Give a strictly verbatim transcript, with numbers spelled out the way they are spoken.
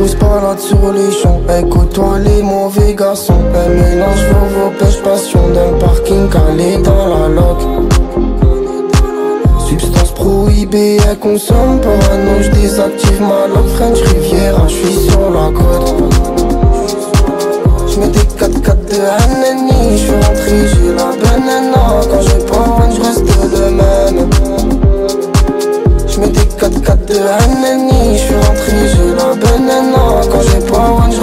Nous se balade sur les champs, écoute-toi les mauvais garçons. Elle mélange vos, vos pêches passion d'un parking calé dans la loc. Substance prohibée, elle consomme. Parano, j'désactive ma lock. French Riviera, j'suis sur la côte. J'mets des quatre quatre de Haneni. J'suis rentré, j'ai la banana. Quand j'ai pas one, j'reste le même. J'mets des quatre quatre de Haneni. J'suis rentré, j'ai la banana. Quand j'ai pas one,